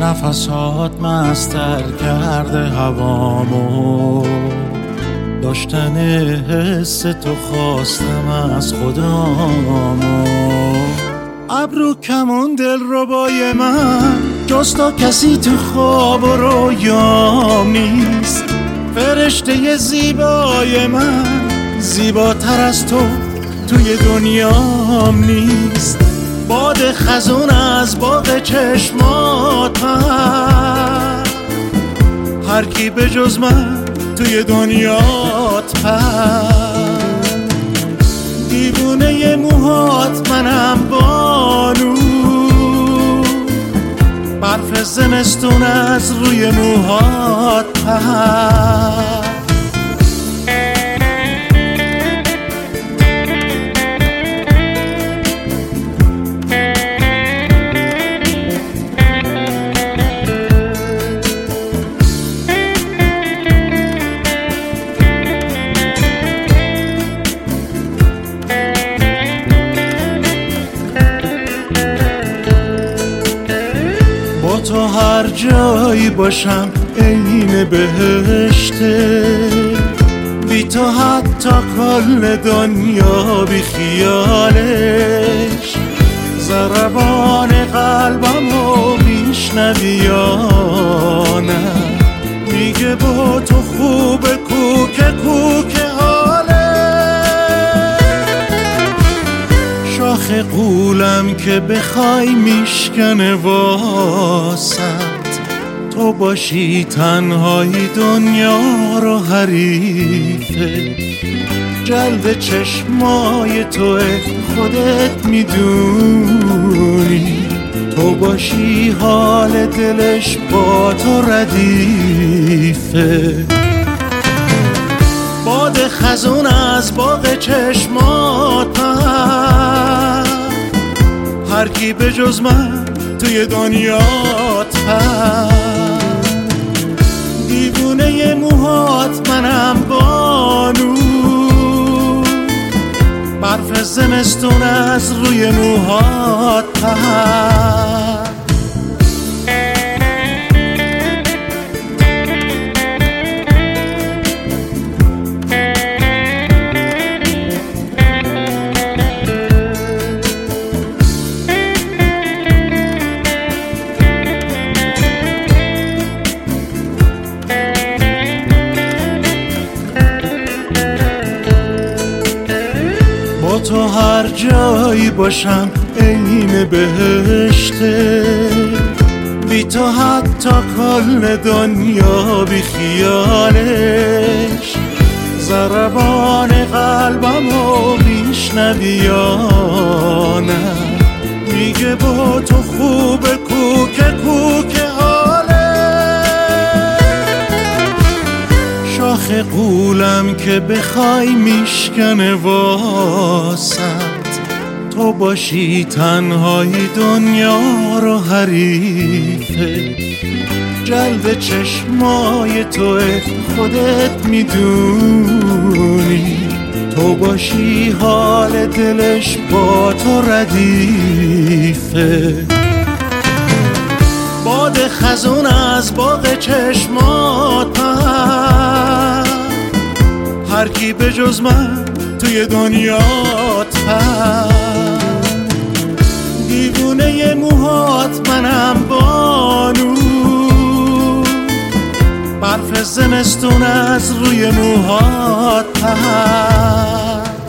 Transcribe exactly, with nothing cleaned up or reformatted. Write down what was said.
نفسات مستر کرده هوامو، داشتن حس تو خواستم از خدامو. ابرو کمون دل ربای من جز تو کسی تو خواب و رویام نیست. فرشته زیبای من زیباتر از تو توی دنیام نیست. باد خزون از باغ چشمات پر، هر کی به جز من توی دنیات پر. دیوونه موهات منم بانو، برف زمستون از روی موهات پر. تو هر جایی باشم عین بهشته، بی تو حتی کل دنیا بی خیالش. ضربان قلبمو میشنوی یا نه؟ میگه با تو خوبه کوکه کوکه حاله. شاخ قولم که بخوای میشکنه واسط، تو باشی تنهایی دنیا رو حریفه. جلد چشمای توه خودت میدونی، تو باشی حال دلش با تو ردیفه. باد خزون از باغ چشمات پر، هر کی به جز من توی دنیات پر. دیوونه موهات منم بانو، برف زمستون از روی موهات پر. تو هر جایی باشم عین بهشته، بی تو حتی کل دنیا بی خیالش. ضربان قلبمو میشنوی یا نه؟ میگه با تو خوبه کوکه کوکه حاله. شاخ قولم که بخوای میشکنه واسط، تو باشی تنهایی دنیا رو حریفه. جلد چشمای توه خودت میدونی، تو باشی حال دلش با تو ردیفه. باد خزون از باغ چشمات پر، هر کی به جز من توی دنیات پر. دیوونه موهات منم بانو، برف زمستون از روی موهات پر.